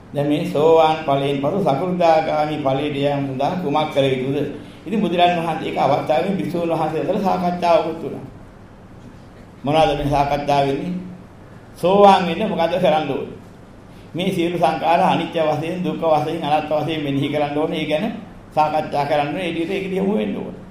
දැන් මේ සෝවාන් ඵලයෙන් පසු සකෘදාගාමි ඵලයට යෑම සඳහා කුමක් කළ යුතුද? ඉතින් බුදුරජාණන් වහන්සේ ඒක අවස්ථාවේ භික්ෂුන් වහන්සේ අතර සාකච්ඡාවක් වුණා. මොනවාද මේ සාකච්ඡාව වෙන්නේ? සෝවාන් වෙන්න මොකද කරන්න ඕනේ? මේ සියලු සංඛාර අනිත්‍ය වශයෙන්, දුක්ඛ වශයෙන්, අනාත්ම වශයෙන් මෙනෙහි කරන්න ඕනේ. ඒ ගැන සාකච්ඡා කරන්න ඕනේ. ඒ විදිහට ඒක දිහම වෙන්න ඕනේ.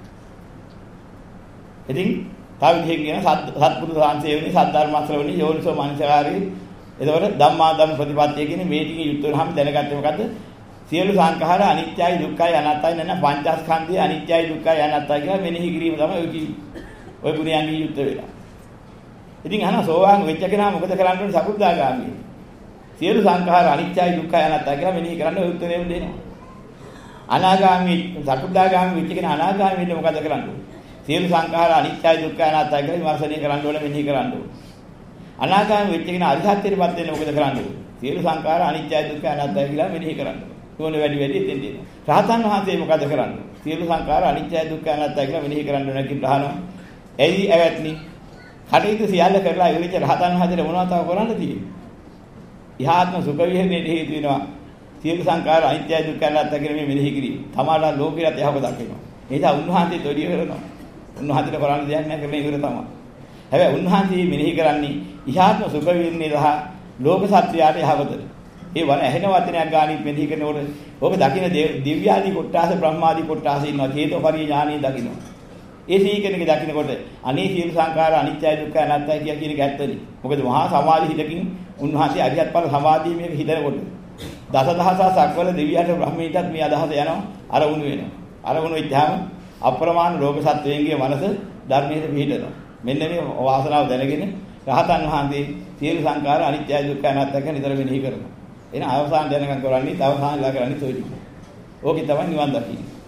ඉතින් තව විදිහකින් කියන සත්පුරුෂ සංසේවනේ, සද්ධර්ම ශ්‍රවණේ, යෝනිසෝ මනසකාරී, එතකොට ධම්මා ධම්ම ප්‍රතිපත්තිය කියන මේ ටිකේ යුක්ත වෙනහම දැනගත්තේ මොකද්ද? සියලු සංඛාර අනිත්‍යයි, දුක්ඛයි, අනාත්තයි නැත්නම් පංචස්කන්ධය අනිත්‍යයි, දුක්ඛයි, අනාත්තයි කියලා මෙනෙහි කිරීම තමයි ඔය කියන්නේ. ඔය පුරියන්ගේ යුක්ත වෙලා. ඉතින් අහන සෝවාන් වෙච්ච කෙනා මොකද කරන්න ඕනේ? සකෘදාගාමී. සියලු සංඛාර අනිත්‍යයි, දුක්ඛයි, අනාත්තයි කියලා මෙනෙහි කරන්න ඔය උත්තරේම දෙනවා. අනාගාමී සකෘදාගාමී වෙච්ච කෙනා අනාගාමී වෙන්න මොකද කරන්න ඕනේ? සියලු සංඛාර අනිත්‍යයි, දුක්ඛයි, අනාත්තයි කියලා විමර්ශනය කරන්න ඕනේ, මෙනෙහි කරන්න ඕනේ. අනාගාමී වෙච්ච කෙනා අරිහත්ත්වයටපත් වෙන්න මොකද කරන්න ඕනේ? සියලු සංඛාර අනිත්‍යයි, දුක්ඛයි, අනාත්තයි කියලා මෙනෙහි කරන්න ඕනේ. ඕනේ වැඩි වැඩි එතෙන් දෙනවා. රහතන් වහන්සේ මොකද කරන්නේ? සියලු සංඛාර අනිත්‍යයි, දුක්ඛයි, අනාත්තයි කියලා මෙනෙහි කරන්න ඕනේ කියලා අහනවා. එයි ඇවැත්නි කටයුතු සියල්ල කරලා ඉවිච්ච රහතන් වහන්සේට මොනවද තව කරන්න තියෙන්නේ? ඉහාත්ම සුඛ විහරණයට හේතු වෙනවා. සියලු සංඛාර අනිත්‍යයි, දුක්ඛයි, අනාත්තයි කියලා මේ මෙනෙහි කිරීම. තමාලා ලෝකෙට යහපත දකිනවා. ඒ නිසා උන්වහන්සේත් ඔඩිය කරනවා. උන්වහන්සේට කරන්න දෙයක් නැහැ කරන්නේ ඉවර තමයි. හැබැයි උන්වහන්සේ මෙනෙහි කරන්නේ ඉහාත්ම සුඛ විහරණේ සහ ලෝක සත්‍යයට යහපත. ඒ වන ඇහෙන වචනයක් ගානින් මෙනෙහි කරනකොට ඔබ දකින්න දිව්‍යාදී කොට්ටාස බ්‍රහ්මාදී කොට්ටාස ඉන්නවා. චේතෝපරි ඥානිය දකින්න. ඒ සීකෙනෙක් දකින්නකොට අනේ සියලු සංඛාර අනිත්‍යයි, දුක්ඛයි, අනාත්තයි කියන එක ඇත්තනේ. මොකද මහා සමාධි හිතකින් උන්වහන්සේ අරියත් ඵල සමාධිය මේක හිතනකොට දසදහසක් සක්වල දෙවියන්ට බ්‍රහ්මීටත් මේ අදහස යනවා. අර වුණ වෙනවා. අර වුණ වෙච්චාම අප්‍රමාණ ලෝක සත්වයන්ගේ මනස ධර්මයේ පිහිටනවා. මෙන්න මේ වාසනාව දැනගෙන රහතන් වහන්සේ සියලු සංඛාර අනිත්‍යයි, දුක්ඛයි, අනාත්තයි කියන නිතර මෙනෙහි කරනවා. එන අවසාන දැනගන්න කරන්නේ අවසානලා කරන්නේ toy ටික. ඕකේ තමයි නිවන් දකින්නේ.